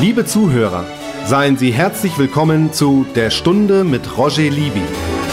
Liebe Zuhörer, seien Sie herzlich willkommen zu Der Stunde mit Roger Libby.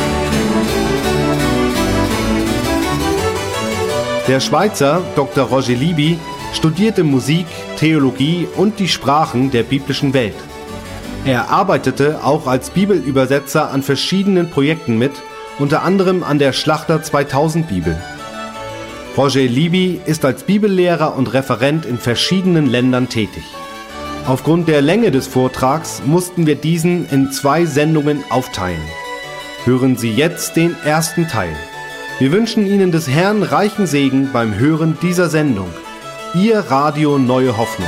Der Schweizer Dr. Roger Libby studierte Musik, Theologie und die Sprachen der biblischen Welt. Er arbeitete auch als Bibelübersetzer an verschiedenen Projekten mit, unter anderem an der Schlachter 2000 Bibel. Roger Libby ist als Bibellehrer und Referent in verschiedenen Ländern tätig. Aufgrund der Länge des Vortrags mussten wir diesen in 2 Sendungen aufteilen. Hören Sie jetzt den ersten Teil. Wir wünschen Ihnen des Herrn reichen Segen beim Hören dieser Sendung. Ihr Radio Neue Hoffnung.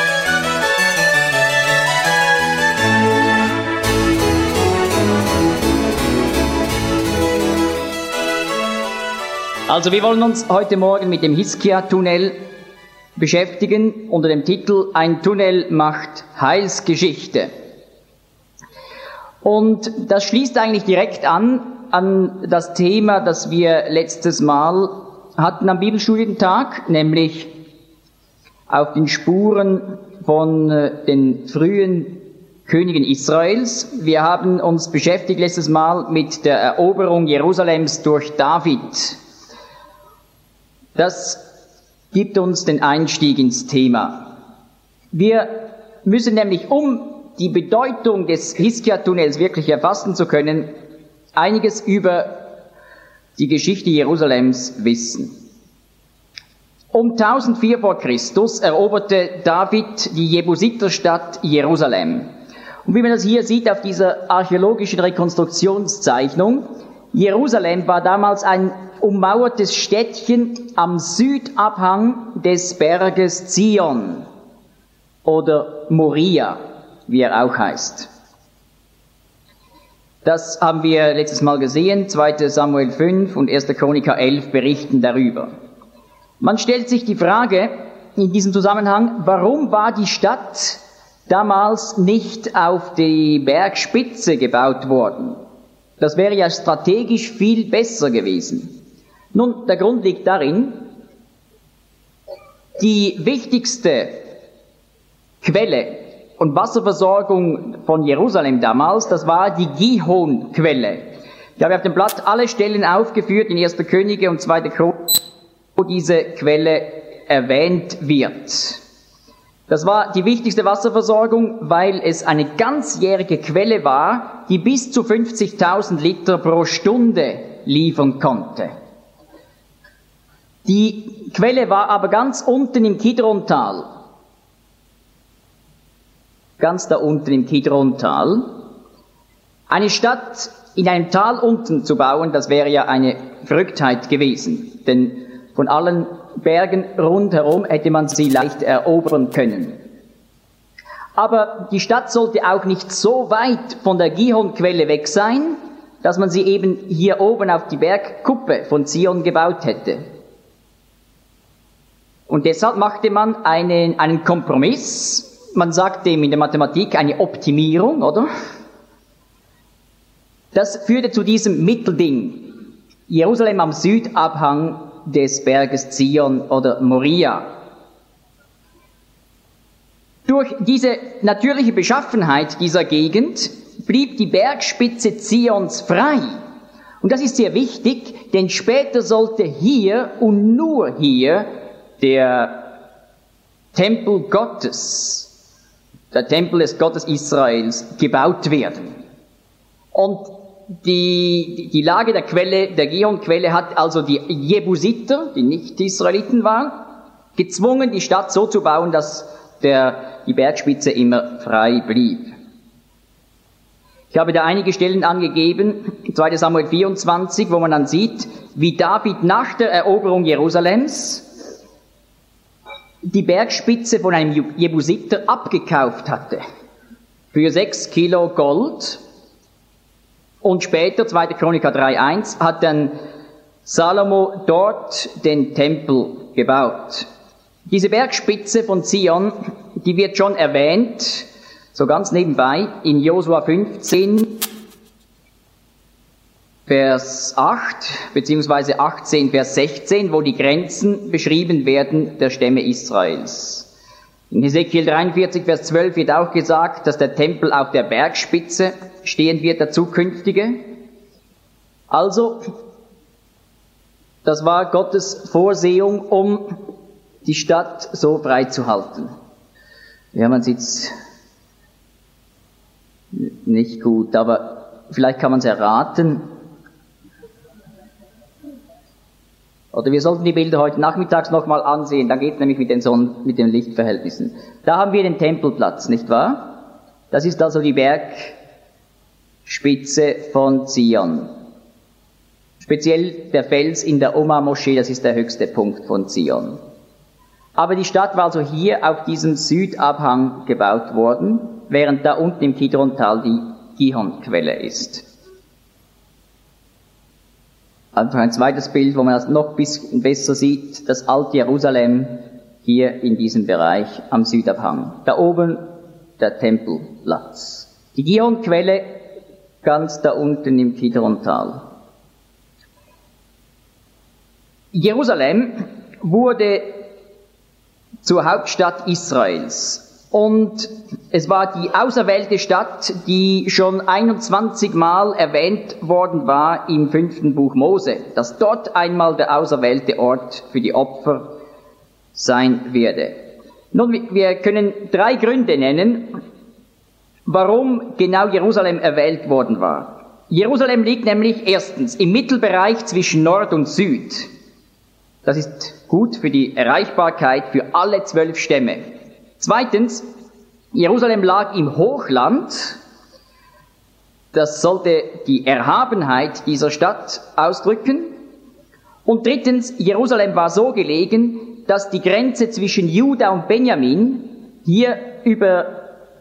Also wir wollen uns heute Morgen mit dem Hiskia-Tunnel beschäftigen unter dem Titel Ein Tunnel macht Heilsgeschichte. Und das schließt eigentlich direkt an das Thema, das wir letztes Mal hatten am Bibelstudientag, nämlich auf den Spuren von den frühen Königen Israels. Wir haben uns beschäftigt letztes Mal mit der Eroberung Jerusalems durch David. Das gibt uns den Einstieg ins Thema. Wir müssen nämlich, um die Bedeutung des Hiskia-Tunnels wirklich erfassen zu können, einiges über die Geschichte Jerusalems wissen. Um 1004 vor Christus eroberte David die Jebusiterstadt Jerusalem. Und wie man das hier sieht auf dieser archäologischen Rekonstruktionszeichnung, Jerusalem war damals ein ummauertes Städtchen am Südabhang des Berges Zion oder Moria, wie er auch heißt. Das haben wir letztes Mal gesehen, 2. Samuel 5 und 1. Chroniker 11 berichten darüber. Man stellt sich die Frage in diesem Zusammenhang, warum war die Stadt damals nicht auf die Bergspitze gebaut worden? Das wäre ja strategisch viel besser gewesen. Nun, der Grund liegt darin, die wichtigste Quelle und Wasserversorgung von Jerusalem damals, das war die Gihon-Quelle. Ich habe auf dem Blatt alle Stellen aufgeführt in 1. Könige und 2. Chronik, wo diese Quelle erwähnt wird. Das war die wichtigste Wasserversorgung, weil es eine ganzjährige Quelle war, die bis zu 50.000 Liter pro Stunde liefern konnte. Die Quelle war aber ganz unten im Kidrontal. Ganz da unten im Kidrontal. Eine Stadt in einem Tal unten zu bauen, das wäre ja eine Verrücktheit gewesen. Denn von allen Bergen rundherum hätte man sie leicht erobern können. Aber die Stadt sollte auch nicht so weit von der Gihon-Quelle weg sein, dass man sie eben hier oben auf die Bergkuppe von Zion gebaut hätte. Und deshalb machte man einen Kompromiss. Man sagt dem in der Mathematik eine Optimierung, oder? Das führte zu diesem Mittelding. Jerusalem am Südabhang des Berges Zion oder Moria. Durch diese natürliche Beschaffenheit dieser Gegend blieb die Bergspitze Zions frei. Und das ist sehr wichtig, denn später sollte hier und nur hier der Tempel Gottes, der Tempel des Gottes Israels, gebaut werden. Und die Lage der Quelle, der Gihon-Quelle hat also die Jebusiter, die nicht Israeliten waren, gezwungen, die Stadt so zu bauen, dass die Bergspitze immer frei blieb. Ich habe da einige Stellen angegeben, 2. Samuel 24, wo man dann sieht, wie David nach der Eroberung Jerusalems die Bergspitze von einem Jebusiter abgekauft hatte. Für 6 Kilo Gold. Und später, 2. Chroniker 3,1, hat dann Salomo dort den Tempel gebaut. Diese Bergspitze von Zion, die wird schon erwähnt, so ganz nebenbei, in Josua 15, Vers 8, beziehungsweise 18, Vers 16, wo die Grenzen beschrieben werden der Stämme Israels. In Hesekiel 43, Vers 12 wird auch gesagt, dass der Tempel auf der Bergspitze stehen wird, der zukünftige. Also, das war Gottes Vorsehung, um die Stadt so freizuhalten. Ja, man sieht's nicht gut, aber vielleicht kann man es erraten. Oder wir sollten die Bilder heute nachmittags nochmal ansehen, dann geht es nämlich mit den Lichtverhältnissen. Da haben wir den Tempelplatz, nicht wahr? Das ist also die Bergspitze von Zion. Speziell der Fels in der Oma-Moschee, das ist der höchste Punkt von Zion. Aber die Stadt war also hier auf diesem Südabhang gebaut worden, während da unten im Kidron-Tal die Gihon-Quelle ist. Einfach ein zweites Bild, wo man das noch ein bisschen besser sieht, das alte Jerusalem hier in diesem Bereich am Südabhang. Da oben der Tempelplatz. Die Gihon-Quelle ganz da unten im Kidron-Tal. Jerusalem wurde zur Hauptstadt Israels. Und es war die auserwählte Stadt, die schon 21 Mal erwähnt worden war im 5. Buch Mose, dass dort einmal der auserwählte Ort für die Opfer sein werde. Nun, wir können 3 Gründe nennen, warum genau Jerusalem erwählt worden war. Jerusalem liegt nämlich erstens im Mittelbereich zwischen Nord und Süd. Das ist gut für die Erreichbarkeit für alle 12 Stämme. Zweitens, Jerusalem lag im Hochland. Das sollte die Erhabenheit dieser Stadt ausdrücken. Und drittens, Jerusalem war so gelegen, dass die Grenze zwischen Juda und Benjamin hier über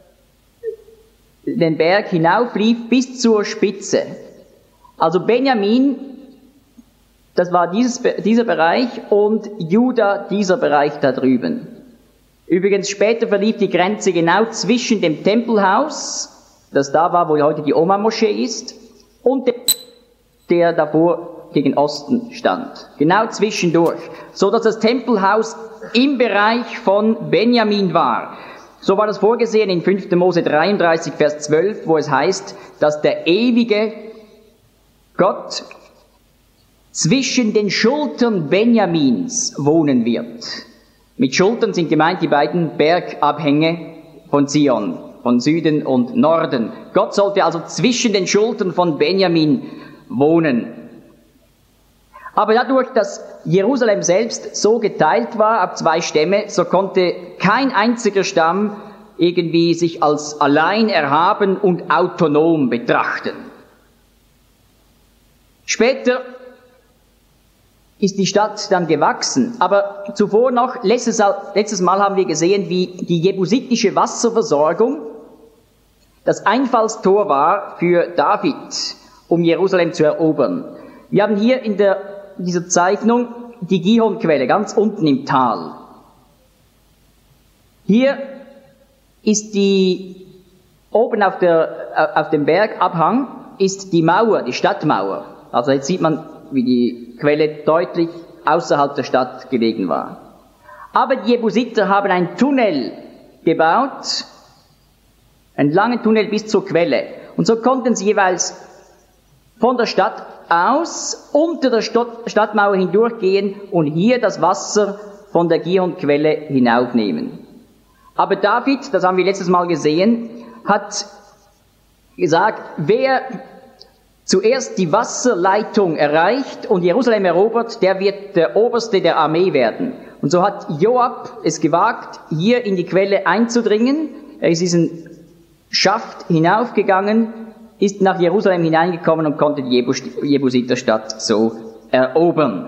den Berg hinauflief bis zur Spitze. Also Benjamin, das war dieser Bereich, und Juda, dieser Bereich da drüben. Übrigens, später verlief die Grenze genau zwischen dem Tempelhaus, das da war, wo heute die Oma-Moschee ist, und der davor gegen Osten stand. Genau zwischendurch. So dass das Tempelhaus im Bereich von Benjamin war. So war das vorgesehen in 5. Mose 33, Vers 12, wo es heißt, dass der ewige Gott zwischen den Schultern Benjamins wohnen wird. Mit Schultern sind gemeint die beiden Bergabhänge von Zion, von Süden und Norden. Gott sollte also zwischen den Schultern von Benjamin wohnen. Aber dadurch, dass Jerusalem selbst so geteilt war auf 2 Stämme, so konnte kein einziger Stamm irgendwie sich als allein erhaben und autonom betrachten. Später ist die Stadt dann gewachsen. Aber zuvor noch, letztes Mal haben wir gesehen, wie die jebusitische Wasserversorgung das Einfallstor war für David, um Jerusalem zu erobern. Wir haben hier in dieser Zeichnung die Gihon-Quelle, ganz unten im Tal. Hier ist oben auf dem Bergabhang ist die Mauer, die Stadtmauer. Also jetzt sieht man, wie die Quelle deutlich außerhalb der Stadt gelegen war. Aber die Jebusiter haben einen Tunnel gebaut, einen langen Tunnel bis zur Quelle. Und so konnten sie jeweils von der Stadt aus unter der Stadtmauer hindurchgehen und hier das Wasser von der Gihon-Quelle hinaufnehmen. Aber David, das haben wir letztes Mal gesehen, hat gesagt, wer zuerst die Wasserleitung erreicht und Jerusalem erobert, der wird der Oberste der Armee werden. Und so hat Joab es gewagt, hier in die Quelle einzudringen. Er ist diesen Schaft hinaufgegangen, ist nach Jerusalem hineingekommen und konnte die Jebusiterstadt so erobern.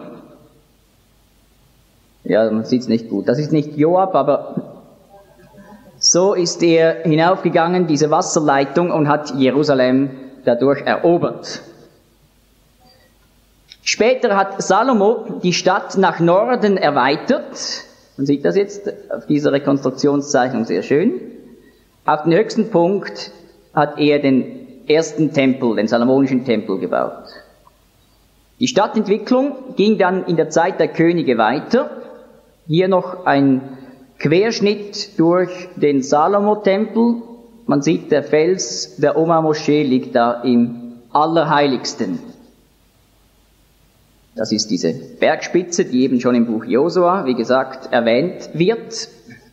Ja, man sieht es nicht gut. Das ist nicht Joab, aber so ist er hinaufgegangen, diese Wasserleitung, und hat Jerusalem dadurch erobert. Später hat Salomo die Stadt nach Norden erweitert. Man sieht das jetzt auf dieser Rekonstruktionszeichnung sehr schön. Auf den höchsten Punkt hat er den ersten Tempel, den salomonischen Tempel, gebaut. Die Stadtentwicklung ging dann in der Zeit der Könige weiter. Hier noch ein Querschnitt durch den Salomo-Tempel. Man sieht, der Fels der Oma-Moschee liegt da im Allerheiligsten. Das ist diese Bergspitze, die eben schon im Buch Josua, wie gesagt, erwähnt wird.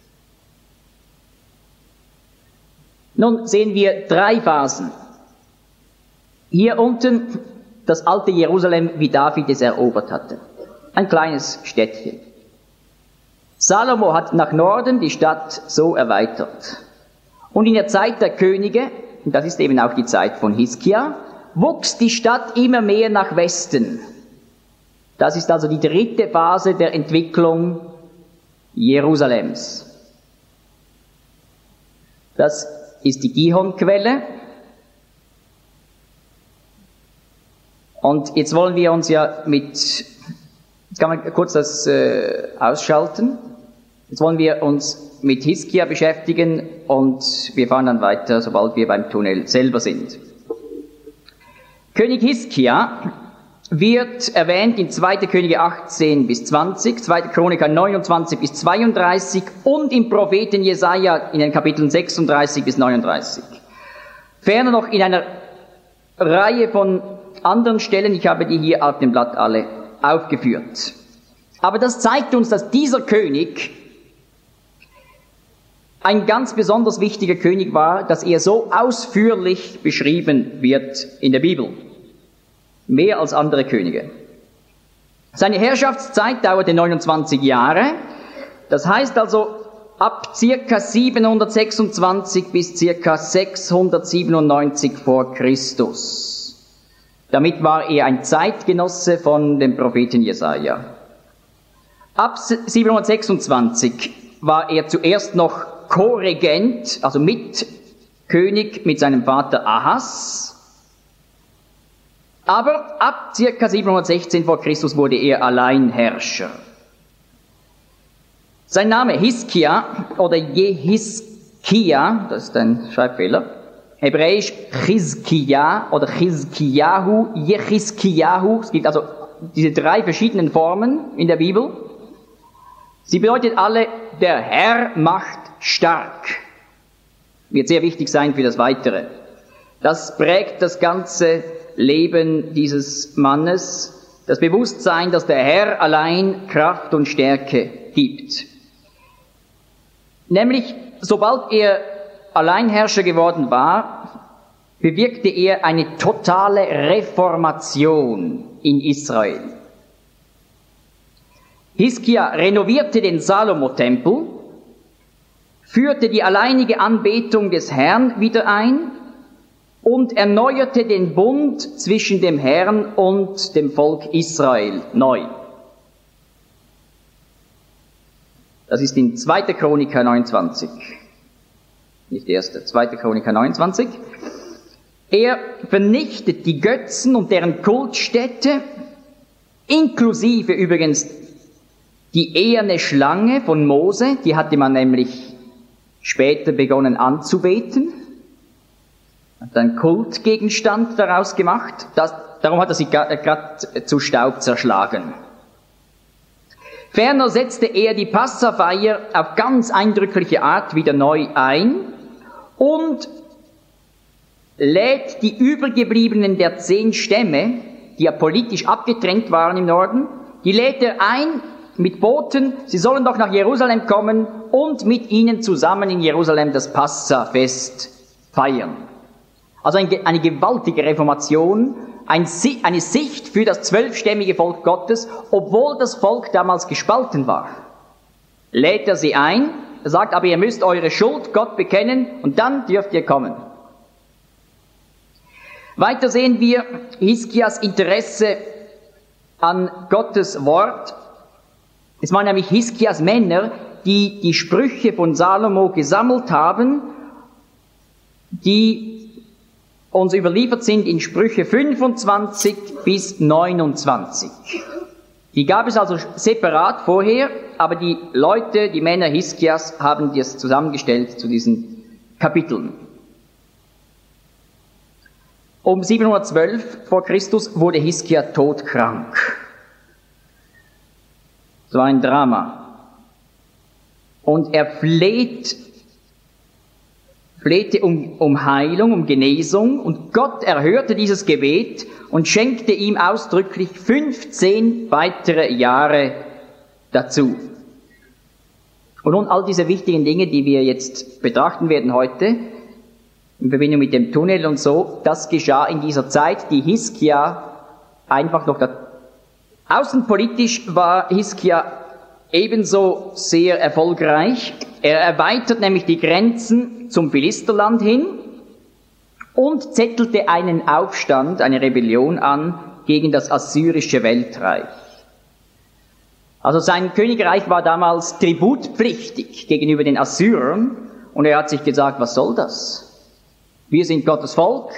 Nun sehen wir 3 Phasen. Hier unten das alte Jerusalem, wie David es erobert hatte. Ein kleines Städtchen. Salomo hat nach Norden die Stadt so erweitert. Und in der Zeit der Könige, und das ist eben auch die Zeit von Hiskia, wuchs die Stadt immer mehr nach Westen. Das ist also die 3. Phase der Entwicklung Jerusalems. Das ist die Gihon-Quelle. Und jetzt wollen wir uns ja jetzt kann man kurz das ausschalten. Jetzt wollen wir uns mit Hiskia beschäftigen und wir fahren dann weiter, sobald wir beim Tunnel selber sind. König Hiskia wird erwähnt in 2. Könige 18 bis 20, 2. Chroniker 29 bis 32 und im Propheten Jesaja in den Kapiteln 36 bis 39. Ferner noch in einer Reihe von anderen Stellen, ich habe die hier auf dem Blatt alle aufgeführt. Aber das zeigt uns, dass dieser König ein ganz besonders wichtiger König war, dass er so ausführlich beschrieben wird in der Bibel. Mehr als andere Könige. Seine Herrschaftszeit dauerte 29 Jahre. Das heißt also ab circa 726 bis circa 697 vor Christus. Damit war er ein Zeitgenosse von dem Propheten Jesaja. Ab 726 war er zuerst noch Co-Regent, also Mitkönig mit seinem Vater Ahas. Aber ab circa 716 vor Christus wurde er Alleinherrscher. Sein Name Hiskia oder Jehiskia, das ist ein Schreibfehler, hebräisch Chizkia oder Chizkiyahu, Jechiskiyahu. Es gibt also diese 3 verschiedenen Formen in der Bibel. Sie bedeutet alle, der Herr macht stark. Wird sehr wichtig sein für das Weitere. Das prägt das ganze Leben dieses Mannes, das Bewusstsein, dass der Herr allein Kraft und Stärke gibt. Nämlich, sobald er Alleinherrscher geworden war, bewirkte er eine totale Reformation in Israel. Hiskia renovierte den Salomo-Tempel, führte die alleinige Anbetung des Herrn wieder ein und erneuerte den Bund zwischen dem Herrn und dem Volk Israel neu. Das ist in 2. Chroniker 29. Nicht 1., 2. Chroniker 29. Er vernichtet die Götzen und deren Kultstätte, inklusive übrigens die eherne Schlange von Mose, die hatte man nämlich später begonnen anzubeten. Hat einen Kultgegenstand daraus gemacht. Darum hat er sie gerade zu Staub zerschlagen. Ferner setzte er die Passafeier auf ganz eindrückliche Art wieder neu ein und lädt die Übergebliebenen der 10 Stämme, die ja politisch abgetrennt waren im Norden, die lädt er ein mit Boten, sie sollen doch nach Jerusalem kommen und mit ihnen zusammen in Jerusalem das Passafest feiern. Also eine gewaltige Reformation, eine Sicht für das 12-stämmige Volk Gottes, obwohl das Volk damals gespalten war. Lädt er sie ein, er sagt, aber ihr müsst eure Schuld Gott bekennen und dann dürft ihr kommen. Weiter sehen wir Hiskias Interesse an Gottes Wort. Es waren nämlich Hiskias Männer, die die Sprüche von Salomo gesammelt haben, die uns überliefert sind in Sprüche 25 bis 29. Die gab es also separat vorher, aber die Leute, die Männer Hiskias, haben das zusammengestellt zu diesen Kapiteln. Um 712 vor Christus wurde Hiskia todkrank. Das war ein Drama. und er flehte um Heilung, um Genesung, und Gott erhörte dieses Gebet und schenkte ihm ausdrücklich 15 weitere Jahre dazu. Und nun all diese wichtigen Dinge, die wir jetzt betrachten werden heute, in Verbindung mit dem Tunnel und so, das geschah in dieser Zeit, die Hiskia einfach noch außenpolitisch war Hiskia ebenso sehr erfolgreich. Er erweitert nämlich die Grenzen zum Philisterland hin und zettelte einen Aufstand, eine Rebellion an gegen das assyrische Weltreich. Also sein Königreich war damals tributpflichtig gegenüber den Assyrern, und er hat sich gesagt, was soll das? Wir sind Gottes Volk,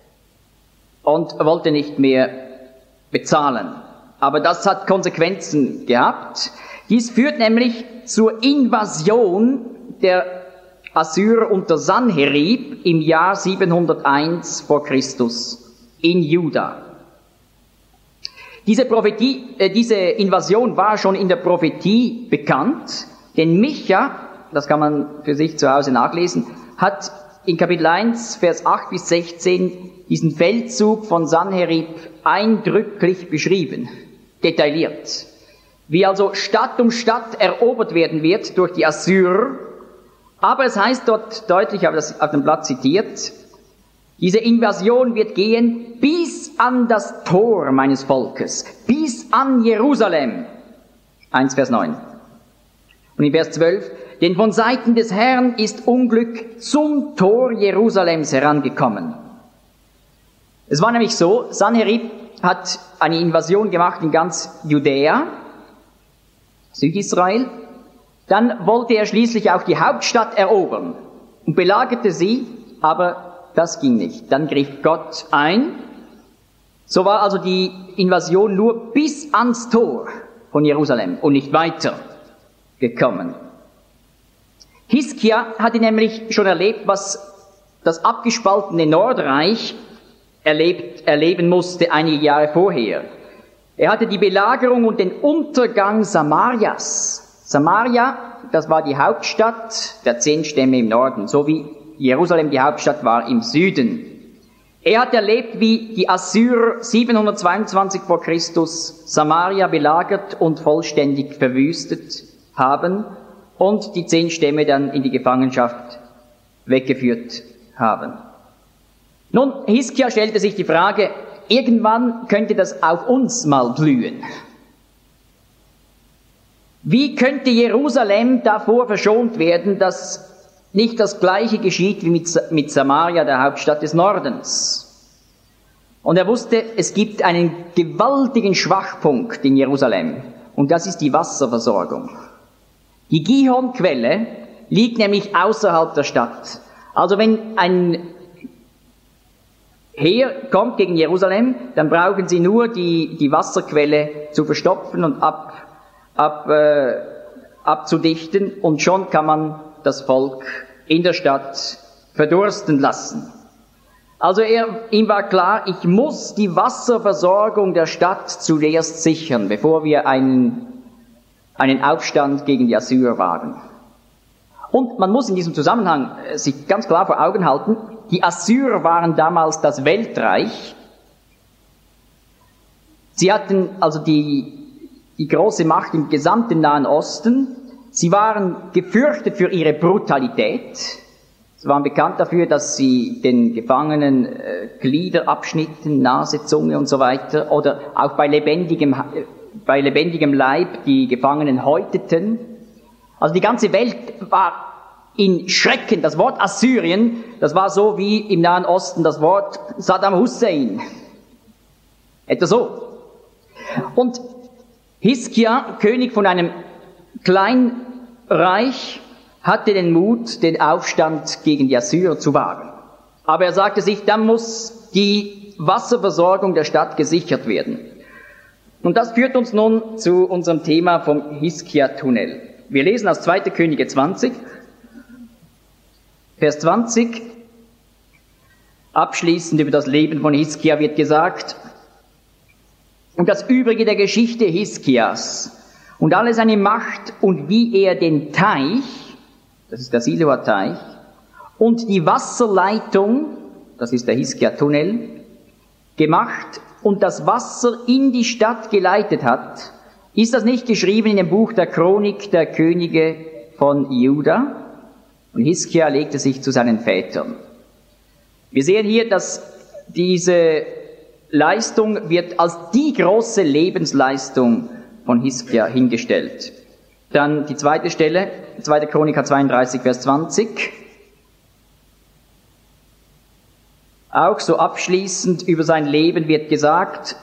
und wollte nicht mehr bezahlen. Aber das hat Konsequenzen gehabt. Dies führt nämlich zur Invasion der Assyrer unter Sanherib im Jahr 701 vor Christus in Juda. Diese Invasion war schon in der Prophetie bekannt, denn Micha, das kann man für sich zu Hause nachlesen, hat in Kapitel 1, Vers 8 bis 16 diesen Feldzug von Sanherib eindrücklich beschrieben, detailliert. Wie also Stadt um Stadt erobert werden wird durch die Assyrer. Aber es heißt dort deutlich, ich habe das auf dem Blatt zitiert, diese Invasion wird gehen bis an das Tor meines Volkes, bis an Jerusalem. 1 Vers 9. Und in Vers 12, denn von Seiten des Herrn ist Unglück zum Tor Jerusalems herangekommen. Es war nämlich so, Sanherib hat eine Invasion gemacht in ganz Judäa, Südisrael. Dann wollte er schließlich auch die Hauptstadt erobern und belagerte sie, aber das ging nicht. Dann griff Gott ein. So war also die Invasion nur bis ans Tor von Jerusalem und nicht weiter gekommen. Hiskia hatte nämlich schon erlebt, was das abgespaltene Nordreich erleben musste einige Jahre vorher. Er hatte die Belagerung und den Untergang Samarias. Samaria, das war die Hauptstadt der 10 Stämme im Norden, so wie Jerusalem die Hauptstadt war im Süden. Er hat erlebt, wie die Assyrer 722 vor Christus Samaria belagert und vollständig verwüstet haben und die 10 Stämme dann in die Gefangenschaft weggeführt haben. Nun, Hiskia stellte sich die Frage, irgendwann könnte das auf uns mal blühen. Wie könnte Jerusalem davor verschont werden, dass nicht das Gleiche geschieht wie mit Samaria, der Hauptstadt des Nordens? Und er wusste, es gibt einen gewaltigen Schwachpunkt in Jerusalem, und das ist die Wasserversorgung. Die Gihon-Quelle liegt nämlich außerhalb der Stadt. Also wenn ein Heer kommt gegen Jerusalem, dann brauchen sie nur die Wasserquelle zu verstopfen und abzudichten, und schon kann man das Volk in der Stadt verdursten lassen. Also ihm war klar, ich muss die Wasserversorgung der Stadt zuerst sichern, bevor wir einen Aufstand gegen die Assyrer wagen. Und man muss in diesem Zusammenhang sich ganz klar vor Augen halten, die Assyrer waren damals das Weltreich. Sie hatten also die große Macht im gesamten Nahen Osten. Sie waren gefürchtet für ihre Brutalität. Sie waren bekannt dafür, dass sie den Gefangenen Glieder abschnitten, Nase, Zunge und so weiter, oder auch bei lebendigem Leib die Gefangenen häuteten. Also die ganze Welt war in Schrecken. Das Wort Assyrien, das war so wie im Nahen Osten das Wort Saddam Hussein. Etwa so. Und Hiskia, König von einem Kleinreich, hatte den Mut, den Aufstand gegen die Assyrer zu wagen. Aber er sagte sich, dann muss die Wasserversorgung der Stadt gesichert werden. Und das führt uns nun zu unserem Thema vom Hiskia-Tunnel. Wir lesen aus 2. Könige 20, Vers 20. Abschließend über das Leben von Hiskia wird gesagt, und das Übrige der Geschichte Hiskias und alle seine Macht und wie er den Teich, das ist der Siloa-Teich, und die Wasserleitung, das ist der Hiskia-Tunnel, gemacht und das Wasser in die Stadt geleitet hat, ist das nicht geschrieben in dem Buch der Chronik der Könige von Juda? Und Hiskia legte sich zu seinen Vätern. Wir sehen hier, dass diese Leistung wird als die große Lebensleistung von Hiskia hingestellt. Dann die zweite Stelle, 2. Chroniker 32, Vers 20. Auch so abschließend über sein Leben wird gesagt,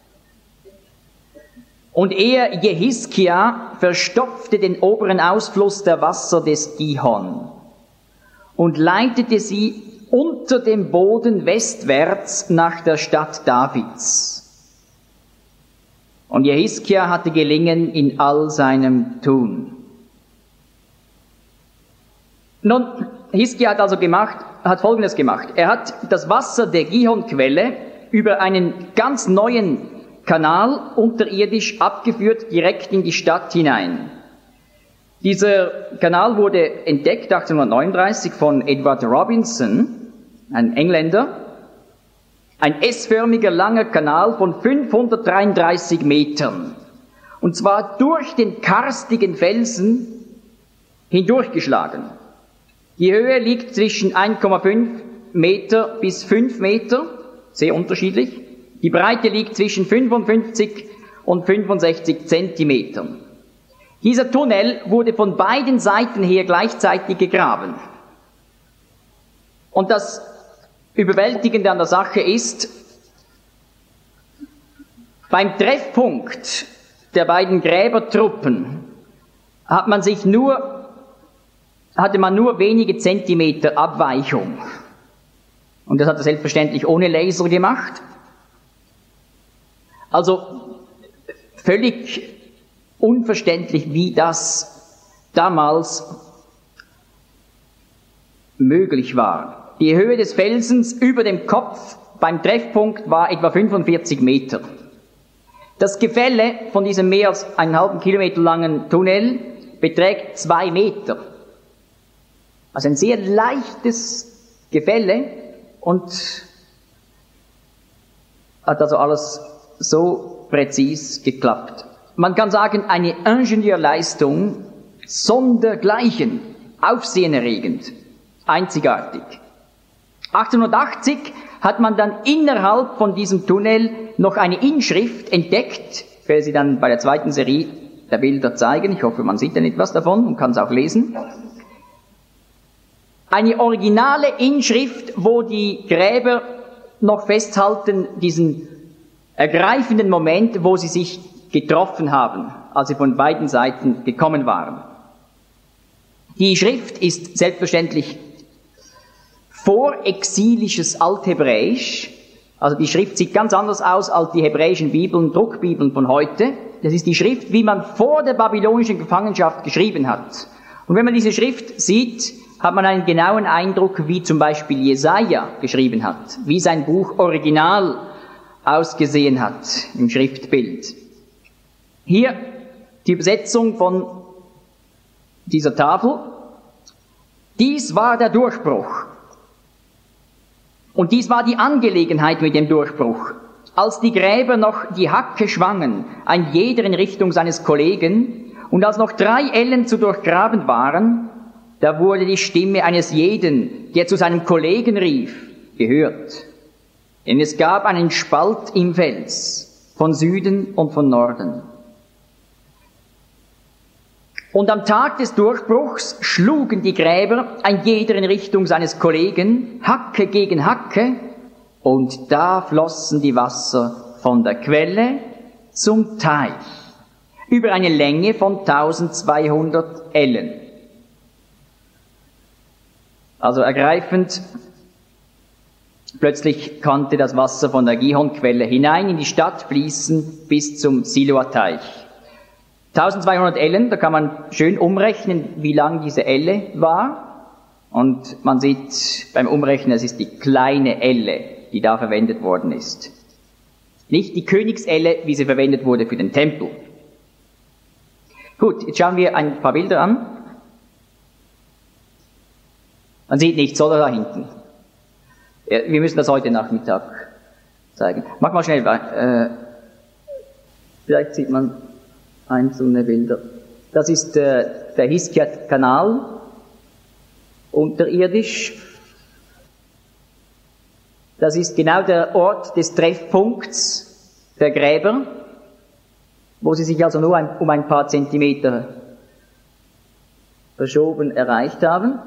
und er, Jehiskia, verstopfte den oberen Ausfluss der Wasser des Gihon und leitete sie unter dem Boden westwärts nach der Stadt Davids. Und Jehiskia hatte Gelingen in all seinem Tun. Nun, Hiskia hat also Folgendes gemacht. Er hat das Wasser der Gihon-Quelle über einen ganz neuen Kanal unterirdisch abgeführt, direkt in die Stadt hinein. Dieser Kanal wurde entdeckt 1839 von Edward Robinson, ein Engländer. Ein S-förmiger langer Kanal von 533 Metern. Und zwar durch den karstigen Felsen hindurchgeschlagen. Die Höhe liegt zwischen 1,5 Meter bis 5 Meter, sehr unterschiedlich. Die Breite liegt zwischen 55 und 65 Zentimetern. Dieser Tunnel wurde von beiden Seiten her gleichzeitig gegraben. Und das Überwältigende an der Sache ist, beim Treffpunkt der beiden Gräbertruppen hatte man nur wenige Zentimeter Abweichung. Und das hat er selbstverständlich ohne Laser gemacht. Also völlig unverständlich, wie das damals möglich war. Die Höhe des Felsens über dem Kopf beim Treffpunkt war etwa 45 Meter. Das Gefälle von diesem mehr als 1,5 Kilometer langen Tunnel beträgt 2 Meter. Also ein sehr leichtes Gefälle und hat also alles so präzis geklappt. Man kann sagen, eine Ingenieurleistung sondergleichen, aufsehenerregend, einzigartig. 1880 hat man dann innerhalb von diesem Tunnel noch eine Inschrift entdeckt. Ich werde sie dann bei der zweiten Serie der Bilder zeigen. Ich hoffe, man sieht dann etwas davon und kann es auch lesen. Eine originale Inschrift, wo die Gräber noch festhalten, diesen ergreifenden Moment, wo sie sich getroffen haben, als sie von beiden Seiten gekommen waren. Die Schrift ist selbstverständlich vorexilisches Althebräisch. Also die Schrift sieht ganz anders aus als die hebräischen Bibeln, Druckbibeln von heute. Das ist die Schrift, wie man vor der babylonischen Gefangenschaft geschrieben hat. Und wenn man diese Schrift sieht, hat man einen genauen Eindruck, wie zum Beispiel Jesaja geschrieben hat, wie sein Buch original ausgesehen hat im Schriftbild. Hier die Übersetzung von dieser Tafel. Dies war der Durchbruch. Und dies war die Angelegenheit mit dem Durchbruch. Als die Gräber noch die Hacke schwangen, ein jeder in Richtung seines Kollegen, und als noch 3 Ellen zu durchgraben waren, da wurde die Stimme eines jeden, der zu seinem Kollegen rief, gehört. Denn es gab einen Spalt im Fels, von Süden und von Norden. Und am Tag des Durchbruchs schlugen die Gräber, ein jeder in Richtung seines Kollegen, Hacke gegen Hacke, und da flossen die Wasser von der Quelle zum Teich, über eine Länge von 1200 Ellen. Also ergreifend, plötzlich konnte das Wasser von der Gihon-Quelle hinein in die Stadt fließen bis zum Siloa-Teich. 1200 Ellen, da kann man schön umrechnen, wie lang diese Elle war. Und man sieht beim Umrechnen, es ist die kleine Elle, die da verwendet worden ist. Nicht die Königselle, wie sie verwendet wurde für den Tempel. Gut, jetzt schauen wir ein paar Bilder an. Man sieht nichts, oder da hinten? Ja, wir müssen das heute Nachmittag zeigen. Mach mal schnell weiter. Vielleicht sieht man einzelne Bilder. Das ist der Hiskia-Kanal, unterirdisch. Das ist genau der Ort des Treffpunkts der Gräber, wo sie sich also nur um ein paar Zentimeter verschoben erreicht haben.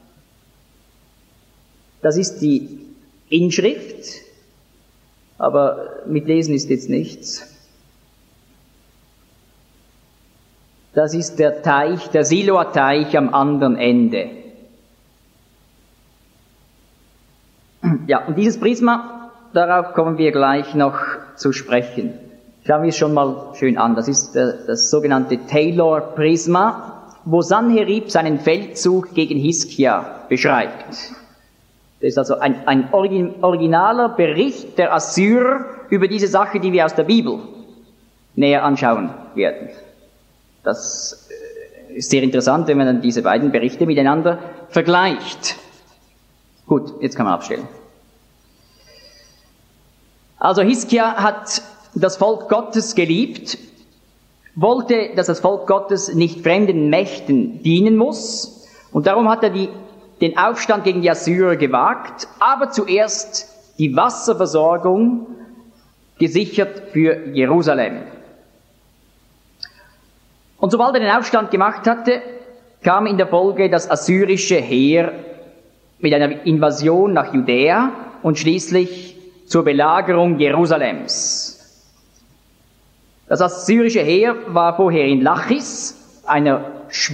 Das ist die Inschrift, aber mit Lesen ist jetzt nichts. Das ist der Teich, der Siloa-Teich am anderen Ende. Ja, und dieses Prisma, darauf kommen wir gleich noch zu sprechen. Schauen wir es schon mal schön an. Das ist das sogenannte Taylor-Prisma, wo Sanherib seinen Feldzug gegen Hiskia beschreibt. Das ist also ein originaler Bericht der Assyrer über diese Sache, die wir aus der Bibel näher anschauen werden. Das ist sehr interessant, wenn man dann diese beiden Berichte miteinander vergleicht. Gut, jetzt kann man abstellen. Also Hiskia hat das Volk Gottes geliebt, wollte, dass das Volk Gottes nicht fremden Mächten dienen muss, und darum hat er den Aufstand gegen die Assyrer gewagt, aber zuerst die Wasserversorgung gesichert für Jerusalem. Und sobald er den Aufstand gemacht hatte, kam in der Folge das assyrische Heer mit einer Invasion nach Judäa und schließlich zur Belagerung Jerusalems. Das assyrische Heer war vorher in Lachis, einer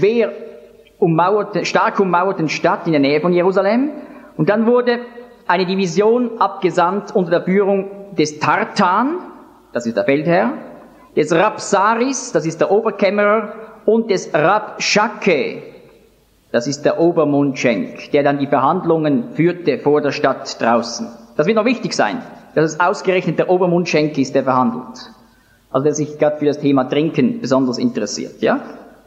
stark ummauerten Stadt in der Nähe von Jerusalem, und dann wurde eine Division abgesandt unter der Führung des Tartan, das ist der Feldherr, des Rabsaris, das ist der Oberkämmerer, und des Rabshakeh, das ist der Obermundschenk, der dann die Verhandlungen führte vor der Stadt draußen. Das wird noch wichtig sein, dass es ausgerechnet der Obermundschenk ist, der verhandelt. Also der sich gerade für das Thema Trinken besonders interessiert, ja?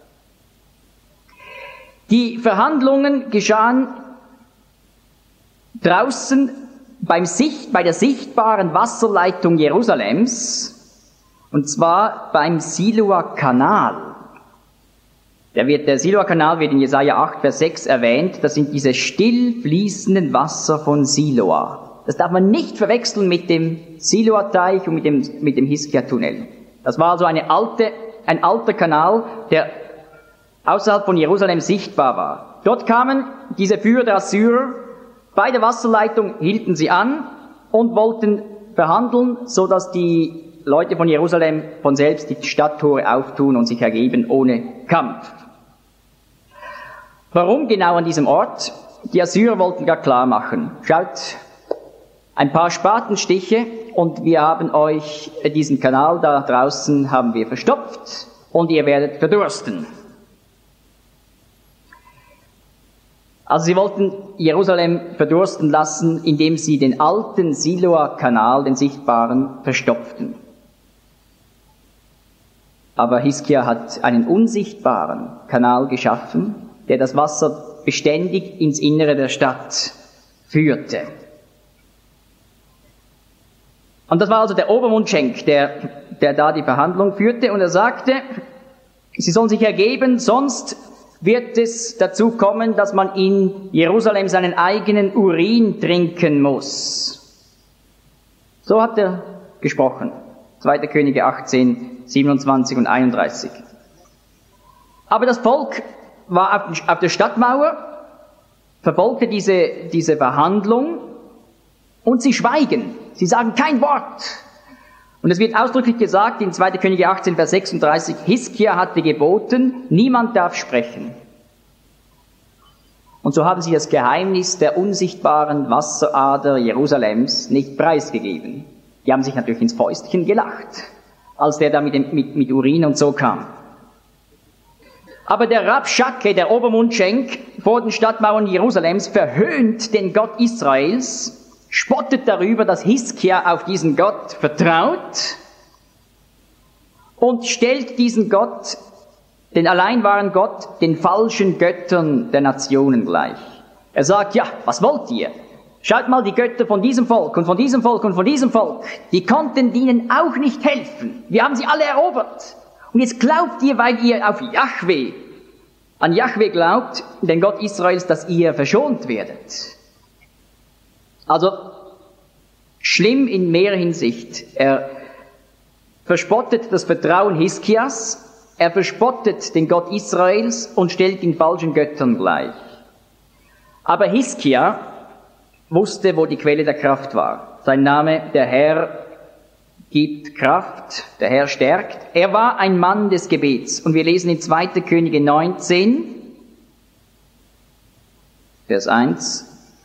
Die Verhandlungen geschahen draußen bei der sichtbaren Wasserleitung Jerusalems, und zwar beim Siloa-Kanal. Der Siloa-Kanal wird in Jesaja 8, Vers 6 erwähnt. Das sind diese still fließenden Wasser von Siloa. Das darf man nicht verwechseln mit dem Siloa-Teich und mit dem Hiskia-Tunnel. Das war also ein alter Kanal, der außerhalb von Jerusalem sichtbar war. Dort kamen diese Führer der Assyrer, bei der Wasserleitung hielten sie an und wollten verhandeln, so dass die Leute von Jerusalem von selbst die Stadttore auftun und sich ergeben ohne Kampf. Warum genau an diesem Ort? Die Assyrer wollten gar klar machen. Schaut, ein paar Spatenstiche und wir haben euch diesen Kanal da draußen haben wir verstopft und ihr werdet verdursten. Also sie wollten Jerusalem verdursten lassen, indem sie den alten Siloa-Kanal, den sichtbaren, verstopften. Aber Hiskia hat einen unsichtbaren Kanal geschaffen, der das Wasser beständig ins Innere der Stadt führte. Und das war also der Obermundschenk, der da die Verhandlung führte, und er sagte, sie sollen sich ergeben, sonst wird es dazu kommen, dass man in Jerusalem seinen eigenen Urin trinken muss. So hat er gesprochen. 2. Könige 18, 27 und 31. Aber das Volk war auf der Stadtmauer, verfolgte diese Verhandlung, und sie schweigen. Sie sagen kein Wort. Und es wird ausdrücklich gesagt in 2. Könige 18, Vers 36, Hiskia hatte geboten, niemand darf sprechen. Und so haben sie das Geheimnis der unsichtbaren Wasserader Jerusalems nicht preisgegeben. Die haben sich natürlich ins Fäustchen gelacht, als der da mit Urin und so kam. Aber der Rabshakeh, der Obermundschenk, vor den Stadtmauern Jerusalems verhöhnt den Gott Israels, spottet darüber, dass Hiskia auf diesen Gott vertraut und stellt diesen Gott Denn allein waren Gott den falschen Göttern der Nationen gleich. Er sagt, ja, was wollt ihr? Schaut mal die Götter von diesem Volk und von diesem Volk und von diesem Volk. Die konnten ihnen auch nicht helfen. Wir haben sie alle erobert. Und jetzt glaubt ihr, weil ihr an Jahwe glaubt, den Gott Israels, dass ihr verschont werdet. Also, schlimm in mehrer Hinsicht. Er verspottet das Vertrauen Hiskias, er verspottet den Gott Israels und stellt ihn falschen Göttern gleich. Aber Hiskia wusste, wo die Quelle der Kraft war. Sein Name, der Herr gibt Kraft, der Herr stärkt. Er war ein Mann des Gebets. Und wir lesen in 2. Könige 19, Vers 1.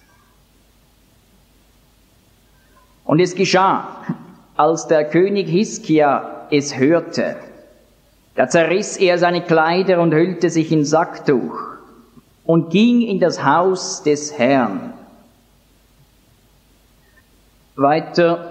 Und es geschah, als der König Hiskia es hörte, da zerriss er seine Kleider und hüllte sich in Sacktuch und ging in das Haus des Herrn. Weiter,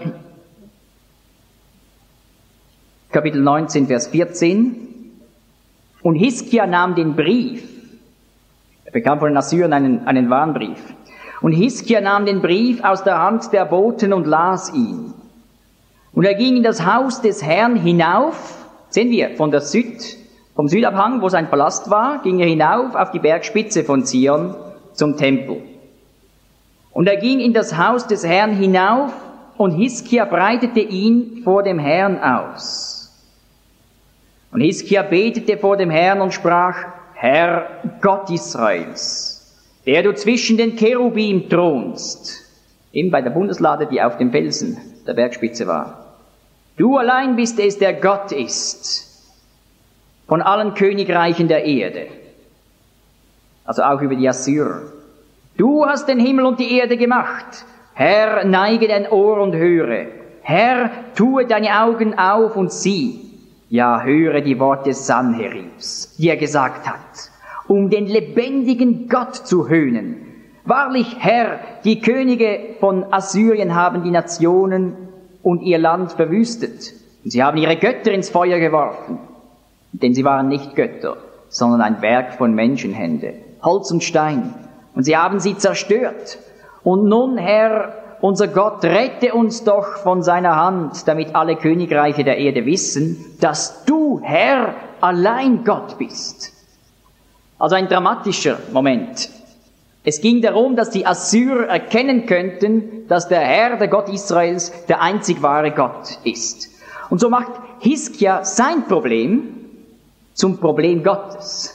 Kapitel 19, Vers 14. Und Hiskia nahm den Brief. Er bekam von den Assyrern einen Warnbrief. Und Hiskia nahm den Brief aus der Hand der Boten und las ihn. Und er ging in das Haus des Herrn hinauf, sehen wir, vom Südabhang, wo sein Palast war, ging er hinauf auf die Bergspitze von Zion zum Tempel. Und er ging in das Haus des Herrn hinauf, und Hiskia breitete ihn vor dem Herrn aus. Und Hiskia betete vor dem Herrn und sprach, Herr Gott Israels, der du zwischen den Cherubim thronst, eben bei der Bundeslade, die auf dem Felsen der Bergspitze war. Du allein bist es, der Gott ist, von allen Königreichen der Erde, also auch über die Assyrer. Du hast den Himmel und die Erde gemacht. Herr, neige dein Ohr und höre. Herr, tue deine Augen auf und sieh. Ja, höre die Worte Sanheribs, die er gesagt hat, um den lebendigen Gott zu höhnen. Wahrlich, Herr, die Könige von Assyrien haben die Nationen und ihr Land verwüstet. Und sie haben ihre Götter ins Feuer geworfen. Denn sie waren nicht Götter, sondern ein Werk von Menschenhände, Holz und Stein. Und sie haben sie zerstört. Und nun, Herr, unser Gott, rette uns doch von seiner Hand, damit alle Königreiche der Erde wissen, dass du, Herr, allein Gott bist. Also ein dramatischer Moment. Es ging darum, dass die Assyrer erkennen könnten, dass der Herr, der Gott Israels, der einzig wahre Gott ist. Und so macht Hiskia sein Problem zum Problem Gottes.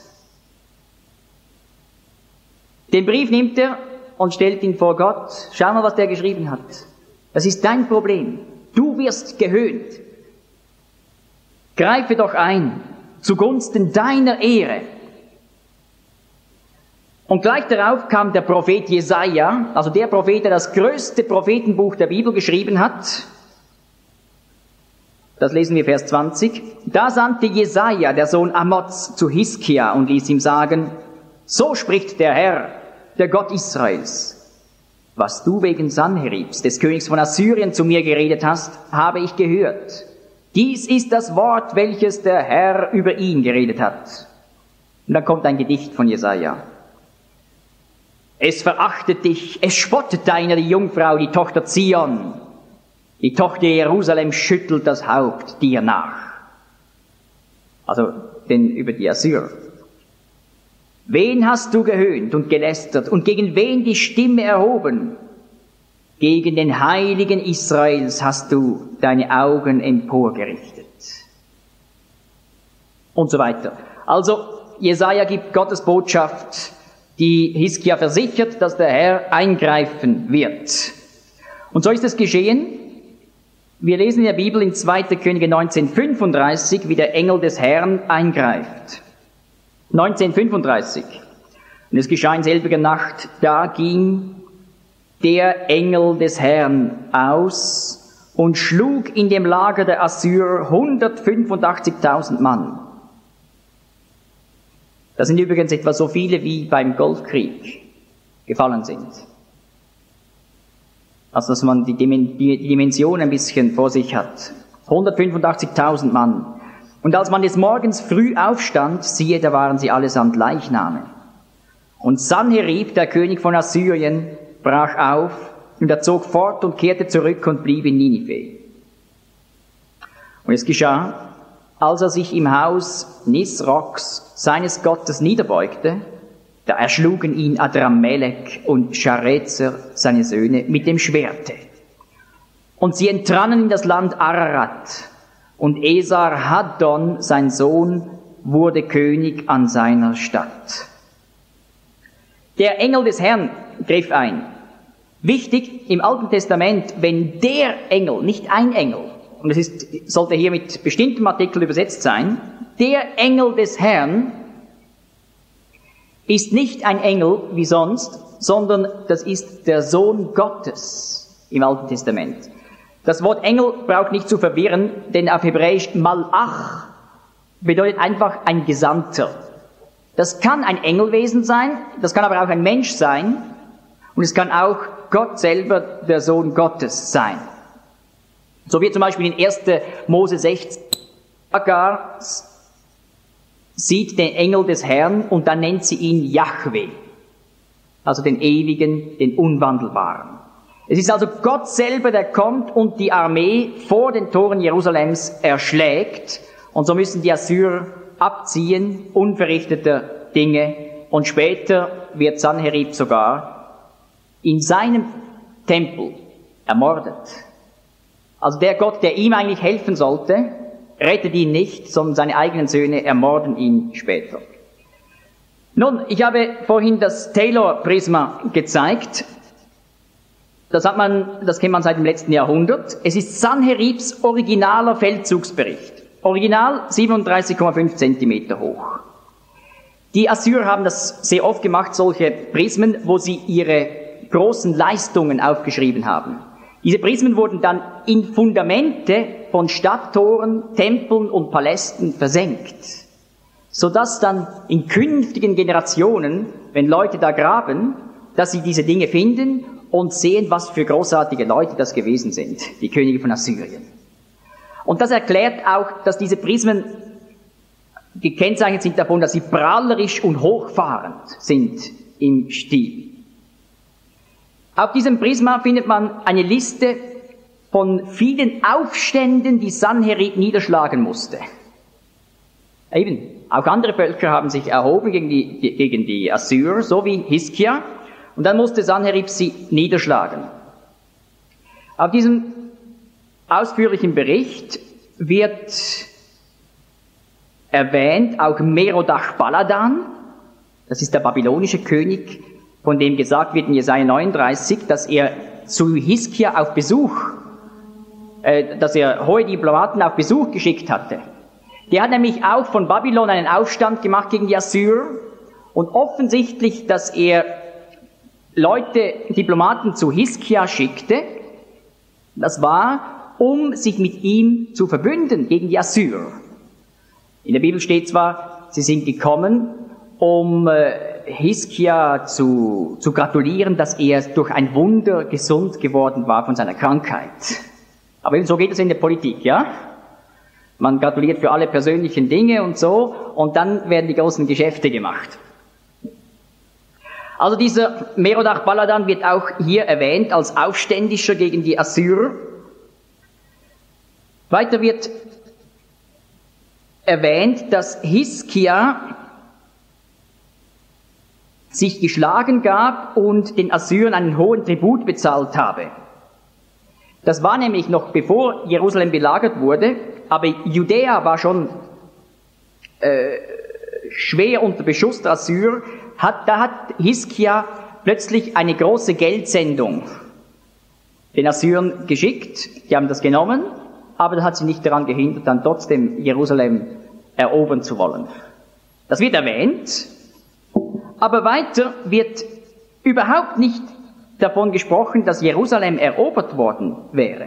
Den Brief nimmt er und stellt ihn vor Gott. Schau mal, was der geschrieben hat. Das ist dein Problem. Du wirst gehöhnt. Greife doch ein zugunsten deiner Ehre. Und gleich darauf kam der Prophet Jesaja, also der Prophet, der das größte Prophetenbuch der Bibel geschrieben hat. Das lesen wir Vers 20. Da sandte Jesaja, der Sohn Amoz, zu Hiskia und ließ ihm sagen, so spricht der Herr, der Gott Israels. Was du wegen Sanheribs, des Königs von Assyrien, zu mir geredet hast, habe ich gehört. Dies ist das Wort, welches der Herr über ihn geredet hat. Und dann kommt ein Gedicht von Jesaja. Es verachtet dich, es spottet deiner, die Jungfrau, die Tochter Zion. Die Tochter Jerusalem schüttelt das Haupt dir nach. Also, denn über die Assyrer. Wen hast du gehöhnt und gelästert und gegen wen die Stimme erhoben? Gegen den Heiligen Israels hast du deine Augen emporgerichtet. Und so weiter. Also, Jesaja gibt Gottes Botschaft, die Hiskia versichert, dass der Herr eingreifen wird. Und so ist es geschehen. Wir lesen in der Bibel in 2. Könige 19:35, wie der Engel des Herrn eingreift. 19:35. Und es geschah in selbiger Nacht, da ging der Engel des Herrn aus und schlug in dem Lager der Assyrer 185.000 Mann. Das sind übrigens etwa so viele, wie beim Golfkrieg gefallen sind. Also, dass man die Dimension ein bisschen vor sich hat. 185.000 Mann. Und als man des Morgens früh aufstand, siehe, da waren sie allesamt Leichname. Und Sanherib, der König von Assyrien, brach auf, und er zog fort und kehrte zurück und blieb in Ninive. Und es geschah, als er sich im Haus Nisroks, seines Gottes, niederbeugte, da erschlugen ihn Adramelech und Scharezer, seine Söhne, mit dem Schwerte. Und sie entrannen in das Land Ararat. Und Esar-Haddon, sein Sohn, wurde König an seiner Stadt. Der Engel des Herrn griff ein. Wichtig im Alten Testament, wenn der Engel, nicht ein Engel, und es sollte hier mit bestimmtem Artikel übersetzt sein, der Engel des Herrn ist nicht ein Engel wie sonst, sondern das ist der Sohn Gottes im Alten Testament. Das Wort Engel braucht nicht zu verwirren, denn auf Hebräisch Malach bedeutet einfach ein Gesandter. Das kann ein Engelwesen sein, das kann aber auch ein Mensch sein und es kann auch Gott selber, der Sohn Gottes, sein. So wie zum Beispiel in 1. Mose 16, Agar sieht den Engel des Herrn und dann nennt sie ihn Jahwe, also den Ewigen, den Unwandelbaren. Es ist also Gott selber, der kommt und die Armee vor den Toren Jerusalems erschlägt, und so müssen die Assyrer abziehen, unverrichteter Dinge, und später wird Sanherib sogar in seinem Tempel ermordet. Also der Gott, der ihm eigentlich helfen sollte, rettet ihn nicht, sondern seine eigenen Söhne ermorden ihn später. Nun, ich habe vorhin das Taylor-Prisma gezeigt. Das kennt man seit dem letzten Jahrhundert. Es ist Sanheribs originaler Feldzugsbericht. Original 37,5 Zentimeter hoch. Die Assyrer haben das sehr oft gemacht, solche Prismen, wo sie ihre großen Leistungen aufgeschrieben haben. Diese Prismen wurden dann in Fundamente von Stadttoren, Tempeln und Palästen versenkt, sodass dann in künftigen Generationen, wenn Leute da graben, dass sie diese Dinge finden und sehen, was für großartige Leute das gewesen sind, die Könige von Assyrien. Und das erklärt auch, dass diese Prismen gekennzeichnet sind davon, dass sie prahlerisch und hochfahrend sind im Stil. Auf diesem Prisma findet man eine Liste von vielen Aufständen, die Sanherib niederschlagen musste. Eben, auch andere Völker haben sich erhoben gegen die Assyrer, so wie Hiskia, und dann musste Sanherib sie niederschlagen. Auf diesem ausführlichen Bericht wird erwähnt auch Merodach-Baladan, das ist der babylonische König, von dem gesagt wird in Jesaja 39, dass er zu Hiskia auf Besuch, dass er hohe Diplomaten auf Besuch geschickt hatte. Der hat nämlich auch von Babylon einen Aufstand gemacht gegen die Assyrer und offensichtlich, dass er Diplomaten zu Hiskia schickte, das war, um sich mit ihm zu verbünden gegen die Assyrer. In der Bibel steht zwar, sie sind gekommen, um Hiskia zu gratulieren, dass er durch ein Wunder gesund geworden war von seiner Krankheit. Aber eben so geht es in der Politik, ja? Man gratuliert für alle persönlichen Dinge und so, und dann werden die großen Geschäfte gemacht. Also dieser Merodach-Baladan wird auch hier erwähnt als Aufständischer gegen die Assyrer. Weiter wird erwähnt, dass Hiskia sich geschlagen gab und den Assyrern einen hohen Tribut bezahlt habe. Das war nämlich noch bevor Jerusalem belagert wurde, aber Judäa war schon schwer unter Beschuss der Assyrer. Da hat Hiskia plötzlich eine große Geldsendung den Assyrern geschickt. Die haben das genommen, aber das hat sie nicht daran gehindert, dann trotzdem Jerusalem erobern zu wollen. Das wird erwähnt. Aber weiter wird überhaupt nicht davon gesprochen, dass Jerusalem erobert worden wäre.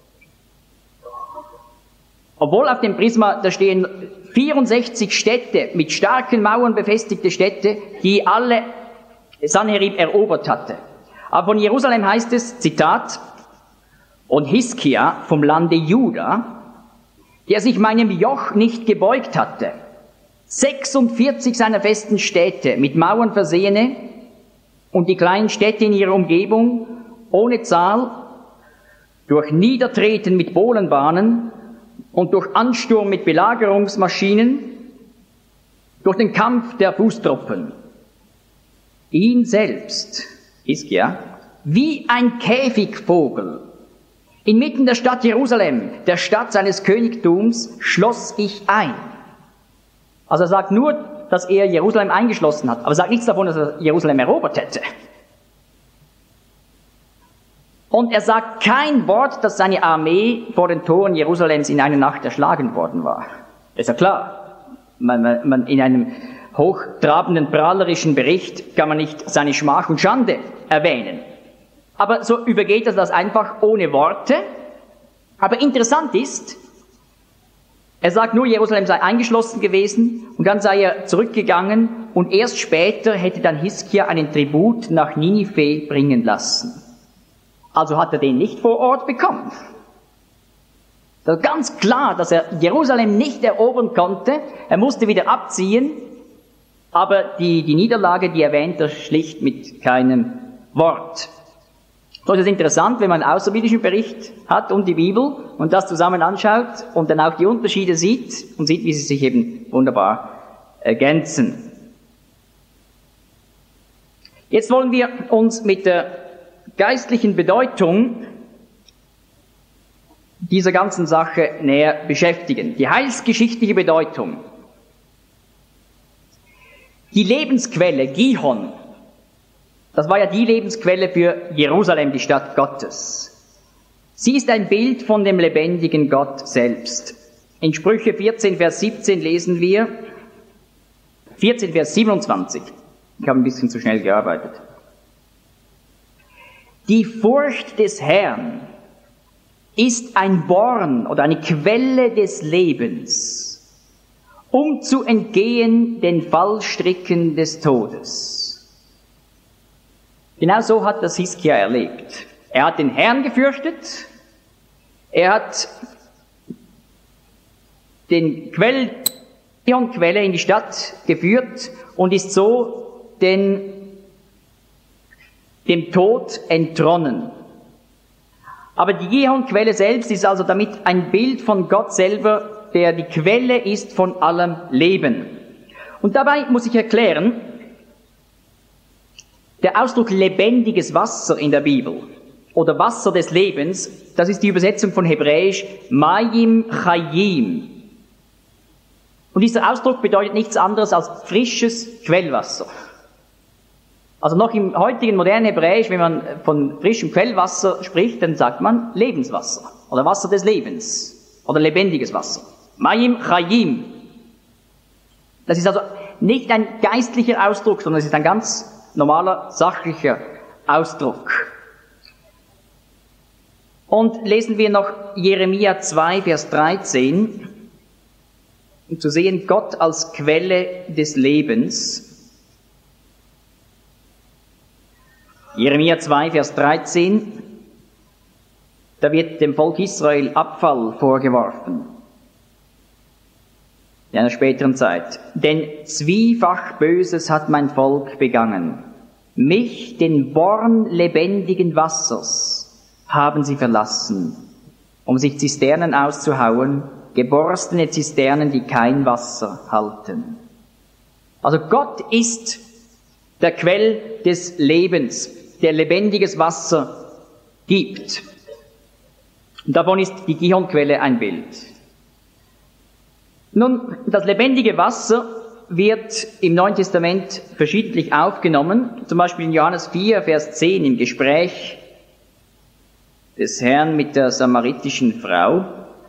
Obwohl auf dem Prisma, da stehen 64 Städte, mit starken Mauern befestigte Städte, die alle Sanherib erobert hatte. Aber von Jerusalem heißt es, Zitat, und Hiskia vom Lande Juda, der sich meinem Joch nicht gebeugt hatte. 46 seiner festen Städte, mit Mauern versehene, und die kleinen Städte in ihrer Umgebung, ohne Zahl, durch Niedertreten mit Bohlenbahnen und durch Ansturm mit Belagerungsmaschinen, durch den Kampf der Fußtruppen. Ihn selbst, Hiskia, wie ein Käfigvogel, inmitten der Stadt Jerusalem, der Stadt seines Königtums, schloss ich ein. Also er sagt nur, dass er Jerusalem eingeschlossen hat, aber er sagt nichts davon, dass er Jerusalem erobert hätte. Und er sagt kein Wort, dass seine Armee vor den Toren Jerusalems in einer Nacht erschlagen worden war. Das ist ja klar. Man in einem hochtrabenden, prahlerischen Bericht kann man nicht seine Schmach und Schande erwähnen. Aber so übergeht er das einfach ohne Worte. Aber interessant ist, er sagt nur, Jerusalem sei eingeschlossen gewesen und dann sei er zurückgegangen und erst später hätte dann Hiskia einen Tribut nach Ninive bringen lassen. Also hat er den nicht vor Ort bekommen. Das ist ganz klar, dass er Jerusalem nicht erobern konnte. Er musste wieder abziehen, aber die Niederlage, die erwähnt er schlicht mit keinem Wort. So ist es interessant, wenn man einen außerbiblischen Bericht hat und die Bibel und das zusammen anschaut und dann auch die Unterschiede sieht und sieht, wie sie sich eben wunderbar ergänzen. Jetzt wollen wir uns mit der geistlichen Bedeutung dieser ganzen Sache näher beschäftigen. Die heilsgeschichtliche Bedeutung. Die Lebensquelle Gihon, das war ja die Lebensquelle für Jerusalem, die Stadt Gottes. Sie ist ein Bild von dem lebendigen Gott selbst. In Sprüche 14, Vers 17 lesen wir, 14, Vers 27, ich habe ein bisschen zu schnell gearbeitet. Die Furcht des Herrn ist ein Born oder eine Quelle des Lebens, um zu entgehen den Fallstricken des Todes. Genau so hat das Hiskia erlebt. Er hat den Herrn gefürchtet, er hat den Gihon-Quelle in die Stadt geführt und ist so dem Tod entronnen. Aber die Gihon-Quelle selbst ist also damit ein Bild von Gott selber, der die Quelle ist von allem Leben. Und dabei muss ich erklären, der Ausdruck lebendiges Wasser in der Bibel oder Wasser des Lebens, das ist die Übersetzung von Hebräisch Mayim Chayim. Und dieser Ausdruck bedeutet nichts anderes als frisches Quellwasser. Also noch im heutigen modernen Hebräisch, wenn man von frischem Quellwasser spricht, dann sagt man Lebenswasser oder Wasser des Lebens oder lebendiges Wasser. Mayim Chayim. Das ist also nicht ein geistlicher Ausdruck, sondern es ist ein ganz normaler, sachlicher Ausdruck. Und lesen wir noch Jeremia 2, Vers 13, um zu sehen, Gott als Quelle des Lebens. Jeremia 2, Vers 13, da wird dem Volk Israel Abfall vorgeworfen. In einer späteren Zeit. Denn zwiefach Böses hat mein Volk begangen. Mich, den Born lebendigen Wassers, haben sie verlassen, um sich Zisternen auszuhauen, geborstene Zisternen, die kein Wasser halten. Also Gott ist der Quell des Lebens, der lebendiges Wasser gibt. Und davon ist die Gihon-Quelle ein Bild. Nun, das lebendige Wasser wird im Neuen Testament verschiedentlich aufgenommen, zum Beispiel in Johannes 4, Vers 10 im Gespräch des Herrn mit der samaritischen Frau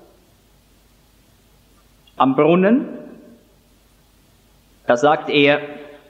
am Brunnen. Da sagt er,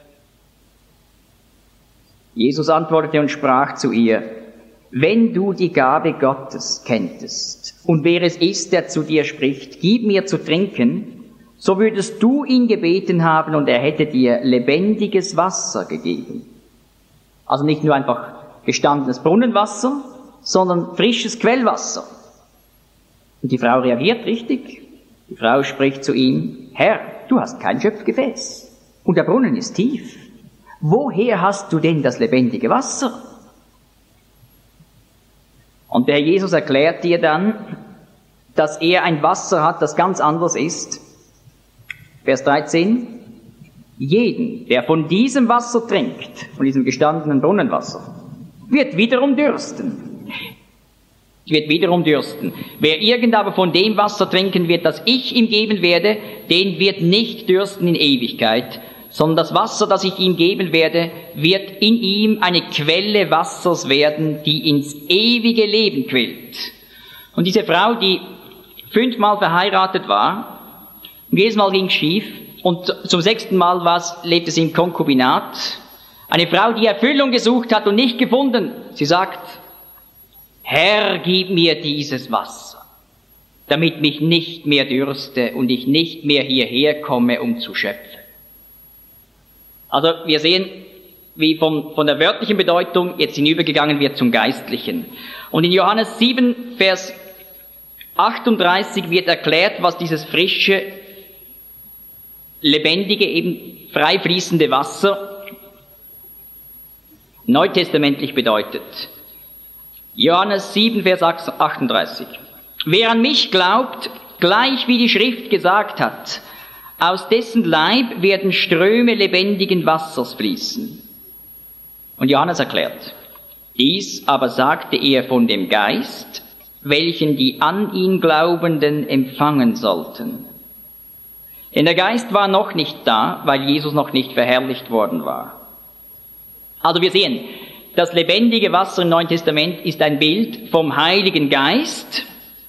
Jesus antwortete und sprach zu ihr, wenn du die Gabe Gottes kenntest und wer es ist, der zu dir spricht, gib mir zu trinken, so würdest du ihn gebeten haben und er hätte dir lebendiges Wasser gegeben. Also nicht nur einfach gestandenes Brunnenwasser, sondern frisches Quellwasser. Und die Frau reagiert richtig. Die Frau spricht zu ihm: Herr, du hast kein Schöpfgefäß und der Brunnen ist tief. Woher hast du denn das lebendige Wasser? Und der Herr Jesus erklärt dir dann, dass er ein Wasser hat, das ganz anders ist. Vers 13: Jeden, der von diesem Wasser trinkt, von diesem gestandenen Brunnenwasser, wird wiederum dürsten. Wer irgend aber von dem Wasser trinken wird, das ich ihm geben werde, den wird nicht dürsten in Ewigkeit, sondern das Wasser, das ich ihm geben werde, wird in ihm eine Quelle Wassers werden, die ins ewige Leben quillt. Und diese Frau, die 5-mal verheiratet war, und jedes Mal ging es schief, und zum 6. Mal lebte sie im Konkubinat. Eine Frau, die Erfüllung gesucht hat und nicht gefunden. Sie sagt: Herr, gib mir dieses Wasser, damit mich nicht mehr dürste und ich nicht mehr hierher komme, um zu schöpfen. Also wir sehen, wie von der wörtlichen Bedeutung jetzt hinübergegangen wird zum Geistlichen. Und in Johannes 7, Vers 38 wird erklärt, was dieses frische, lebendige, eben frei fließende Wasser neutestamentlich bedeutet. Johannes 7, Vers 38. Wer an mich glaubt, gleich wie die Schrift gesagt hat, aus dessen Leib werden Ströme lebendigen Wassers fließen. Und Johannes erklärt: Dies aber sagte er von dem Geist, welchen die an ihn Glaubenden empfangen sollten. Denn der Geist war noch nicht da, weil Jesus noch nicht verherrlicht worden war. Also wir sehen, das lebendige Wasser im Neuen Testament ist ein Bild vom Heiligen Geist.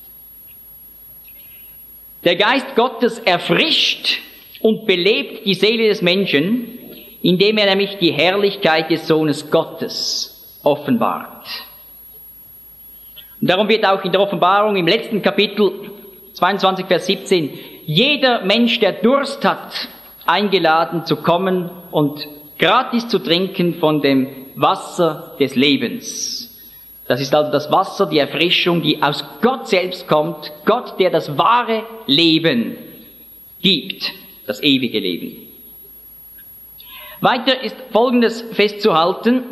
Der Geist Gottes erfrischt und belebt die Seele des Menschen, indem er nämlich die Herrlichkeit des Sohnes Gottes offenbart. Und darum wird auch in der Offenbarung im letzten Kapitel 22, Vers 17 jeder Mensch, der Durst hat, eingeladen zu kommen und gratis zu trinken von dem Wasser des Lebens. Das ist also das Wasser, die Erfrischung, die aus Gott selbst kommt. Gott, der das wahre Leben gibt, das ewige Leben. Weiter ist Folgendes festzuhalten: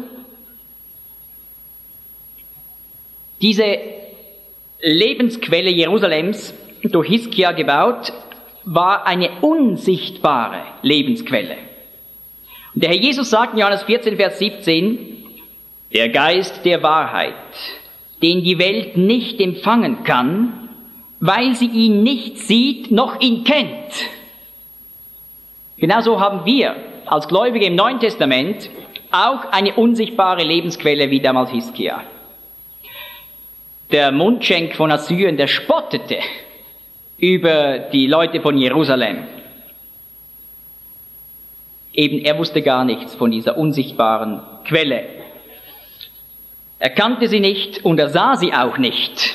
Diese Lebensquelle Jerusalems, durch Hiskia gebaut, war eine unsichtbare Lebensquelle. Und der Herr Jesus sagt in Johannes 14, Vers 17, der Geist der Wahrheit, den die Welt nicht empfangen kann, weil sie ihn nicht sieht, noch ihn kennt. Genauso haben wir als Gläubige im Neuen Testament auch eine unsichtbare Lebensquelle wie damals Hiskia. Der Mundschenk von Assyrien, der spottete über die Leute von Jerusalem. Eben, er wusste gar nichts von dieser unsichtbaren Quelle. Er kannte sie nicht und er sah sie auch nicht.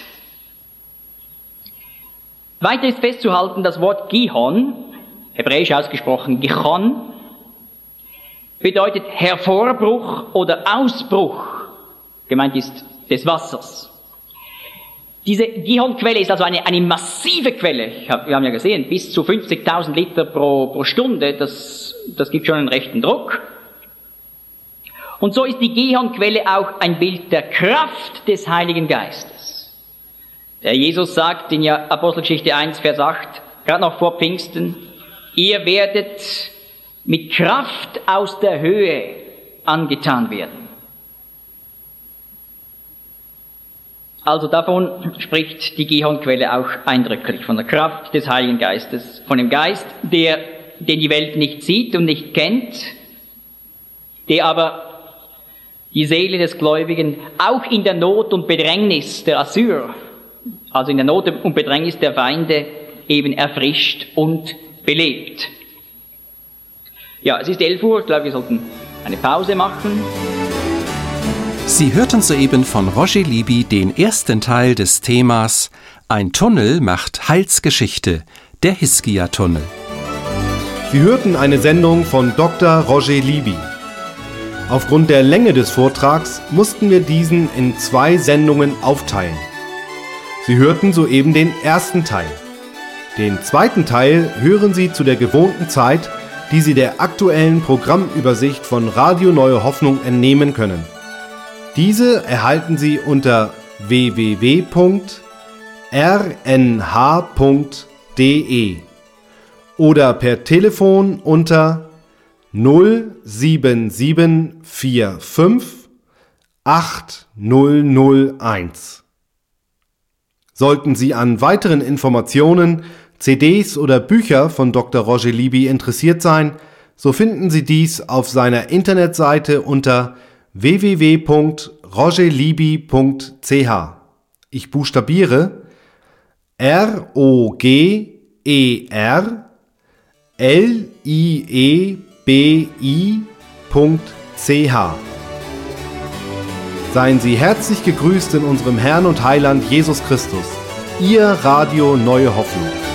Weiter ist festzuhalten, das Wort Gihon, hebräisch ausgesprochen Gichon, bedeutet Hervorbruch oder Ausbruch, gemeint ist des Wassers. Diese Gihon-Quelle ist also eine massive Quelle. Wir haben ja gesehen, bis zu 50.000 Liter pro Stunde, das gibt schon einen rechten Druck. Und so ist die Gihon-Quelle auch ein Bild der Kraft des Heiligen Geistes. Der Jesus sagt in Apostelgeschichte 1, Vers 8, gerade noch vor Pfingsten, ihr werdet mit Kraft aus der Höhe angetan werden. Also davon spricht die Gihon-Quelle auch eindrücklich, von der Kraft des Heiligen Geistes, von dem Geist, den die Welt nicht sieht und nicht kennt, der aber die Seele des Gläubigen auch in der Not und Bedrängnis der Assyrer, also in der Not und Bedrängnis der Feinde, eben erfrischt und belebt. Ja, es ist 11 Uhr, ich glaube, wir sollten eine Pause machen. Sie hörten soeben von Roger Libby den ersten Teil des Themas Ein Tunnel macht Heilsgeschichte, der Hiskia-Tunnel. Sie hörten eine Sendung von Dr. Roger Libby. Aufgrund der Länge des Vortrags mussten wir diesen in 2 Sendungen aufteilen. Sie hörten soeben den ersten Teil. Den zweiten Teil hören Sie zu der gewohnten Zeit, die Sie der aktuellen Programmübersicht von Radio Neue Hoffnung entnehmen können. Diese erhalten Sie unter www.rnh.de oder per Telefon unter 07745 8001. Sollten Sie an weiteren Informationen, CDs oder Bücher von Dr. Roger Libby interessiert sein, so finden Sie dies auf seiner Internetseite unter www.rogerlibby.ch. Ich buchstabiere ROGERLIEBI.ch. Seien Sie herzlich gegrüßt in unserem Herrn und Heiland Jesus Christus. Ihr Radio Neue Hoffnung.